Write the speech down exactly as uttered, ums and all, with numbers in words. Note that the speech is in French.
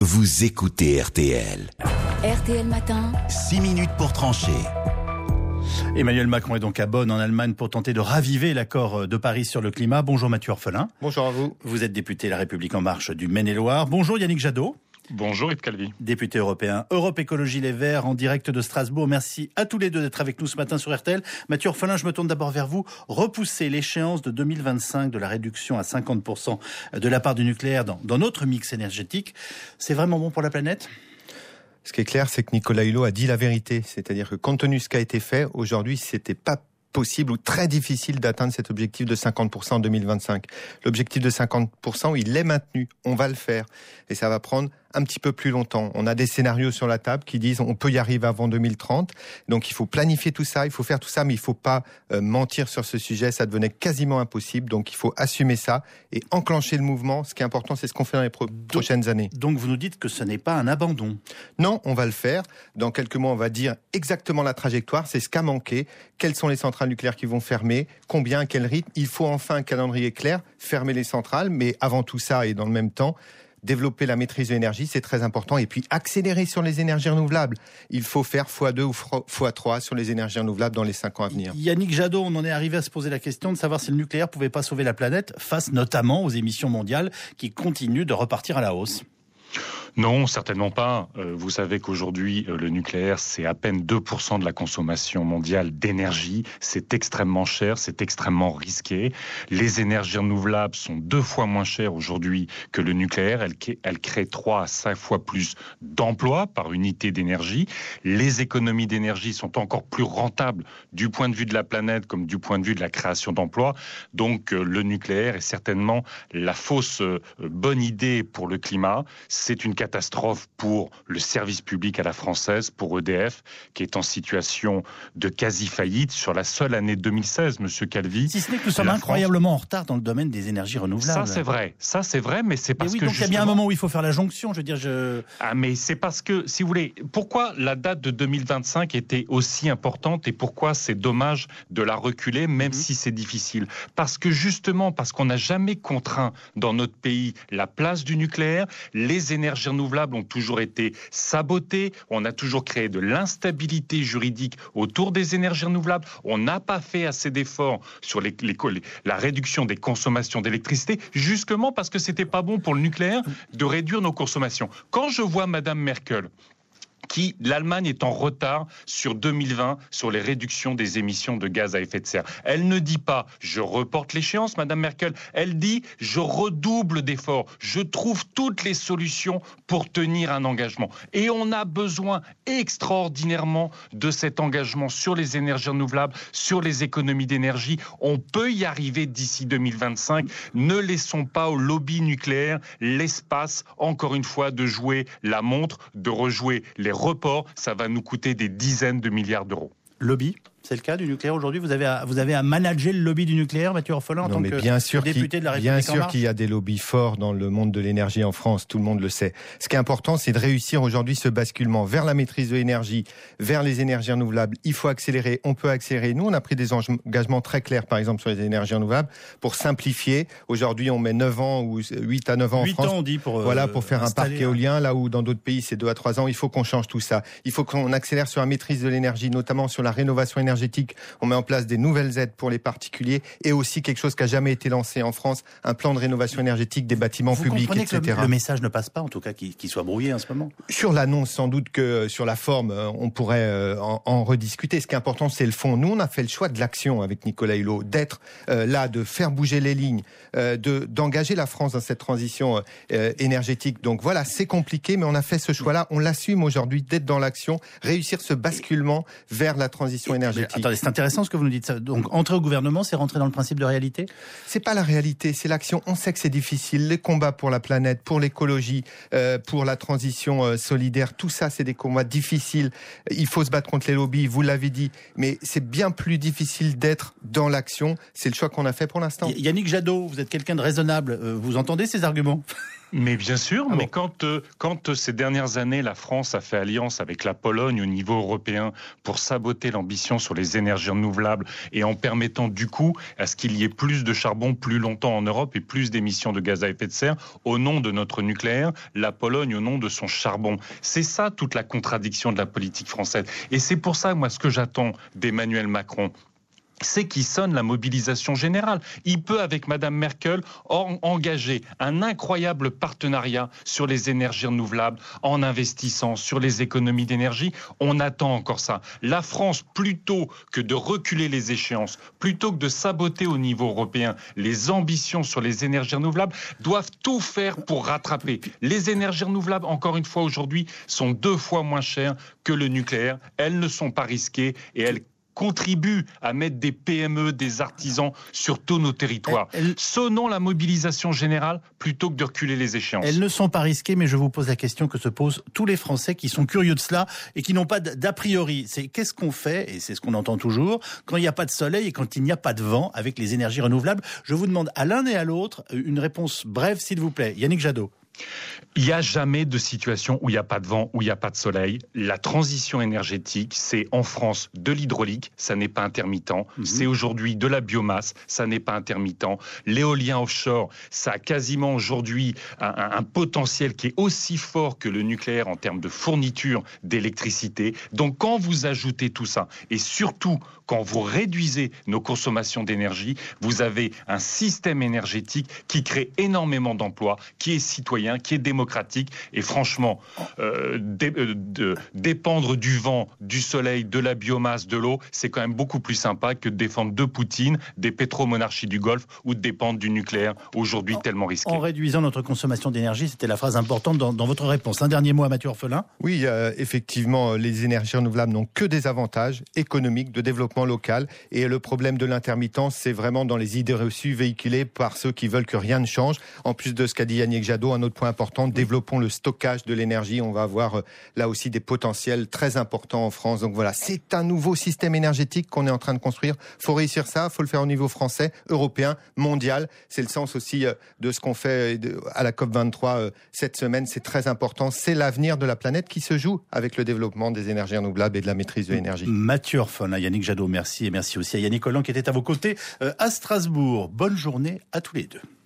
Vous écoutez R T L. R T L Matin. six minutes pour trancher. Emmanuel Macron est donc à Bonn en Allemagne pour tenter de raviver l'accord de Paris sur le climat. Bonjour Mathieu Orphelin. Bonjour à vous. Vous êtes député La République En Marche du Maine-et-Loire. Bonjour Yannick Jadot. Bonjour Yves Calvi. Député européen Europe Écologie Les Verts en direct de Strasbourg. Merci à tous les deux d'être avec nous ce matin sur R T L. Mathieu Orphelin, je me tourne d'abord vers vous. Repousser l'échéance de deux mille vingt-cinq de la réduction à cinquante pour cent de la part du nucléaire dans, dans notre mix énergétique, c'est vraiment bon pour la planète ? Ce qui est clair, c'est que Nicolas Hulot a dit la vérité. C'est-à-dire que compte tenu de ce qui a été fait, aujourd'hui, c'était pas possible ou très difficile d'atteindre cet objectif de cinquante pour cent en deux mille vingt-cinq. L'objectif de cinquante pour cent, il est maintenu. On va le faire. Et ça va prendre un petit peu plus longtemps. On a des scénarios sur la table qui disent on peut y arriver avant deux mille trente. Donc il faut planifier tout ça, il faut faire tout ça, mais il faut pas euh, mentir sur ce sujet. Ça devenait quasiment impossible. Donc il faut assumer ça et enclencher le mouvement. Ce qui est important, c'est ce qu'on fait dans les pro- donc, prochaines années. Donc vous nous dites que ce n'est pas un abandon. Non, on va le faire. Dans quelques mois, on va dire exactement la trajectoire. C'est ce qu'a manqué. Quelles sont les centrales nucléaires qui vont fermer ? Combien ? À quel rythme ? Il faut enfin un calendrier clair, fermer les centrales. Mais avant tout ça et dans le même temps, développer la maîtrise de l'énergie, c'est très important. Et puis, accélérer sur les énergies renouvelables. Il faut faire fois deux ou fois trois sur les énergies renouvelables dans les cinq ans à venir. Yannick Jadot, on en est arrivé à se poser la question de savoir si le nucléaire pouvait pas sauver la planète face notamment aux émissions mondiales qui continuent de repartir à la hausse. Non, certainement pas. Euh, vous savez qu'aujourd'hui, euh, le nucléaire, c'est à peine deux pour cent de la consommation mondiale d'énergie. C'est extrêmement cher, c'est extrêmement risqué. Les énergies renouvelables sont deux fois moins chères aujourd'hui que le nucléaire. Elles, elles créent trois à cinq fois plus d'emplois par unité d'énergie. Les économies d'énergie sont encore plus rentables du point de vue de la planète comme du point de vue de la création d'emplois. Donc, euh, le nucléaire est certainement la fausse euh, bonne idée pour le climat. C'est une catastrophe pour le service public à la française, pour E D F, qui est en situation de quasi-faillite sur la seule année deux mille seize, Monsieur Calvi. Si ce n'est que nous sommes incroyablement France... en retard dans le domaine des énergies renouvelables. Ça, c'est vrai. Ça, c'est vrai, mais c'est parce mais oui, que donc justement... il y a bien un moment où il faut faire la jonction, je veux dire, je... Ah, mais c'est parce que, si vous voulez, pourquoi la date de deux mille vingt-cinq était aussi importante et pourquoi c'est dommage de la reculer, même mmh. si c'est difficile. Parce que justement, parce qu'on n'a jamais contraint dans notre pays la place du nucléaire, les énergies renouvelables ont toujours été sabotées, on a toujours créé de l'instabilité juridique autour des énergies renouvelables, on n'a pas fait assez d'efforts sur les, les, la réduction des consommations d'électricité, justement parce que c'était pas bon pour le nucléaire de réduire nos consommations. Quand je vois Madame Merkel, qui, l'Allemagne est en retard sur deux mille vingt, sur les réductions des émissions de gaz à effet de serre. Elle ne dit pas « je reporte l'échéance », Madame Merkel. Elle dit « je redouble d'efforts, je trouve toutes les solutions pour tenir un engagement ». Et on a besoin extraordinairement de cet engagement sur les énergies renouvelables, sur les économies d'énergie. On peut y arriver d'ici deux mille vingt-cinq. Ne laissons pas au lobby nucléaire l'espace, encore une fois, de jouer la montre, de rejouer les report, ça va nous coûter des dizaines de milliards d'euros. Lobby, c'est le cas du nucléaire aujourd'hui. Vous avez à, vous avez à manager le lobby du nucléaire, Mathieu Orphelin, en non, tant mais que bien sûr député de la République Bien En sûr Marche. qu'il y a des lobbies forts dans le monde de l'énergie en France, tout le monde le sait. Ce qui est important, c'est de réussir aujourd'hui ce basculement vers la maîtrise de l'énergie, vers les énergies renouvelables. Il faut accélérer, on peut accélérer. Nous, on a pris des engagements très clairs, par exemple, sur les énergies renouvelables, pour simplifier. Aujourd'hui, on met neuf ans ou huit à neuf ans en huit France. ans, on dit, pour, voilà, pour faire un parc éolien, là où dans d'autres pays, c'est deux à trois ans. Il faut qu'on change tout ça. Il faut qu'on accélère sur la maîtrise de l'énergie, notamment sur la rénovation énergétique. On met en place des nouvelles aides pour les particuliers et aussi quelque chose qui n'a jamais été lancé en France, un plan de rénovation énergétique des bâtiments Vous publics, comprenez et cetera. Que le, le message ne passe pas, en tout cas, qu'il, qu'il soit brouillé en ce moment. Sur l'annonce, sans doute que sur la forme, on pourrait en, en rediscuter. Ce qui est important, c'est le fond. Nous, on a fait le choix de l'action avec Nicolas Hulot, d'être euh, là, de faire bouger les lignes, euh, de, d'engager la France dans cette transition euh, énergétique. Donc voilà, c'est compliqué, mais on a fait ce choix-là. On l'assume aujourd'hui d'être dans l'action, réussir ce basculement vers la transition énergétique. Mais attendez, c'est intéressant ce que vous nous dites. Donc, entrer au gouvernement, c'est rentrer dans le principe de réalité ? C'est pas la réalité, c'est l'action. On sait que c'est difficile. Les combats pour la planète, pour l'écologie, euh, pour la transition euh, solidaire, tout ça, c'est des combats difficiles. Il faut se battre contre les lobbies, vous l'avez dit. Mais c'est bien plus difficile d'être dans l'action. C'est le choix qu'on a fait pour l'instant. Y- Yannick Jadot, vous êtes quelqu'un de raisonnable. Euh, vous entendez ces arguments ? Mais bien sûr, ah mais bon. quand, euh, quand euh, ces dernières années, la France a fait alliance avec la Pologne au niveau européen pour saboter l'ambition sur les énergies renouvelables et en permettant du coup à ce qu'il y ait plus de charbon plus longtemps en Europe et plus d'émissions de gaz à effet de serre au nom de notre nucléaire, la Pologne au nom de son charbon. C'est ça toute la contradiction de la politique française. Et c'est pour ça, moi, ce que j'attends d'Emmanuel Macron, c'est qu'il sonne la mobilisation générale. Il peut, avec Madame Merkel, en- engager un incroyable partenariat sur les énergies renouvelables, en investissant sur les économies d'énergie. On attend encore ça. La France, plutôt que de reculer les échéances, plutôt que de saboter au niveau européen les ambitions sur les énergies renouvelables, doivent tout faire pour rattraper. Les énergies renouvelables, encore une fois aujourd'hui, sont deux fois moins chères que le nucléaire. Elles ne sont pas risquées et elles contribue à mettre des P M E, des artisans sur tous nos territoires. Elles, Sonnons la mobilisation générale plutôt que de reculer les échéances. elles ne sont pas risquées, mais je vous pose la question que se posent tous les Français qui sont curieux de cela et qui n'ont pas d'a priori. C'est qu'est-ce qu'on fait, et c'est ce qu'on entend toujours, quand il n'y a pas de soleil et quand il n'y a pas de vent avec les énergies renouvelables. Je vous demande à l'un et à l'autre une réponse brève, s'il vous plaît. Yannick Jadot. Il n'y a jamais de situation où il n'y a pas de vent, où il n'y a pas de soleil. La transition énergétique, c'est en France de l'hydraulique, ça n'est pas intermittent. Mmh. C'est aujourd'hui de la biomasse, ça n'est pas intermittent. L'éolien offshore, ça a quasiment aujourd'hui un, un, un potentiel qui est aussi fort que le nucléaire en termes de fourniture d'électricité. Donc quand vous ajoutez tout ça, et surtout quand vous réduisez nos consommations d'énergie, vous avez un système énergétique qui crée énormément d'emplois, qui est citoyen, qui est démocratique. Et franchement, euh, dé, euh, de, dépendre du vent, du soleil, de la biomasse, de l'eau, c'est quand même beaucoup plus sympa que de défendre de Poutine, des pétromonarchies du Golfe ou de dépendre du nucléaire, aujourd'hui tellement risqué. En réduisant notre consommation d'énergie, c'était la phrase importante dans, dans votre réponse. Un dernier mot à Mathieu Orphelin. Oui, euh, effectivement, les énergies renouvelables n'ont que des avantages économiques, de développement local. Et le problème de l'intermittence, c'est vraiment dans les idées reçues véhiculées par ceux qui veulent que rien ne change. En plus de ce qu'a dit Yannick Jadot, un autre point important, développons le stockage de l'énergie. On va avoir euh, là aussi des potentiels très importants en France. Donc voilà, c'est un nouveau système énergétique qu'on est en train de construire. Il faut réussir ça, il faut le faire au niveau français, européen, mondial. C'est le sens aussi euh, de ce qu'on fait de, à la COP vingt-trois euh, cette semaine. C'est très important. C'est l'avenir de la planète qui se joue avec le développement des énergies renouvelables et de la maîtrise de l'énergie. Mathieu Orphelin, Yannick Jadot, merci. Et merci aussi à Yannick Collant qui était à vos côtés euh, à Strasbourg. Bonne journée à tous les deux.